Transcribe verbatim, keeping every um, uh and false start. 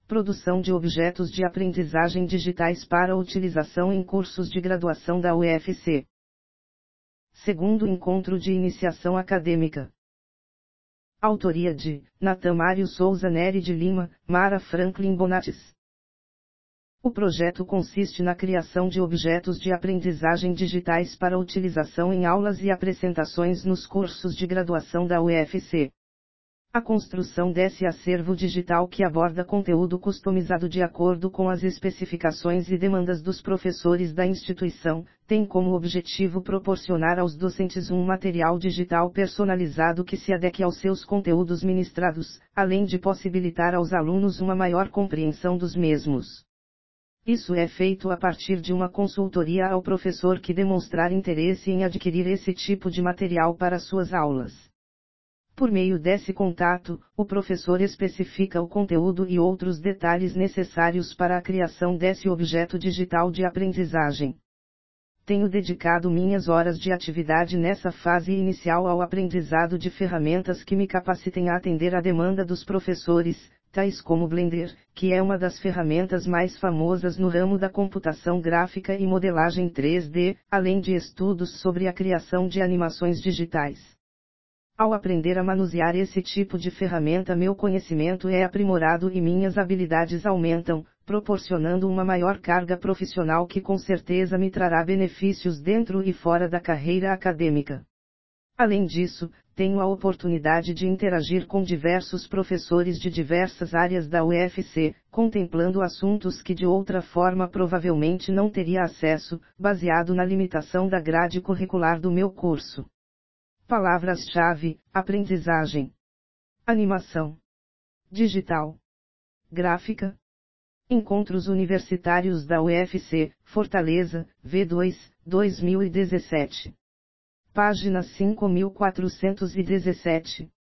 Produção de objetos de aprendizagem digitais para utilização em cursos de graduação da U F C. Segundo encontro de iniciação acadêmica. Autoria de Nathan Mário Souza Neri de Lima, Mara Franklin Bonatis. O projeto consiste na criação de objetos de aprendizagem digitais para utilização em aulas e apresentações nos cursos de graduação da U F C. A construção desse acervo digital que aborda conteúdo customizado de acordo com as especificações e demandas dos professores da instituição, tem como objetivo proporcionar aos docentes um material digital personalizado que se adeque aos seus conteúdos ministrados, além de possibilitar aos alunos uma maior compreensão dos mesmos. Isso é feito a partir de uma consultoria ao professor que demonstrar interesse em adquirir esse tipo de material para suas aulas. Por meio desse contato, o professor especifica o conteúdo e outros detalhes necessários para a criação desse objeto digital de aprendizagem. Tenho dedicado minhas horas de atividade nessa fase inicial ao aprendizado de ferramentas que me capacitem a atender à demanda dos professores, tais como o Blender, que é uma das ferramentas mais famosas no ramo da computação gráfica e modelagem três D, além de estudos sobre a criação de animações digitais. Ao aprender a manusear esse tipo de ferramenta, meu conhecimento é aprimorado e minhas habilidades aumentam, proporcionando uma maior carga profissional que com certeza me trará benefícios dentro e fora da carreira acadêmica. Além disso, tenho a oportunidade de interagir com diversos professores de diversas áreas da U F C, contemplando assuntos que de outra forma provavelmente não teria acesso, baseado na limitação da grade curricular do meu curso. Palavras-chave: aprendizagem, animação digital, gráfica. Encontros Universitários da U F C, Fortaleza, V dois, dois mil e dezessete. Página cinco mil quatrocentos e dezessete.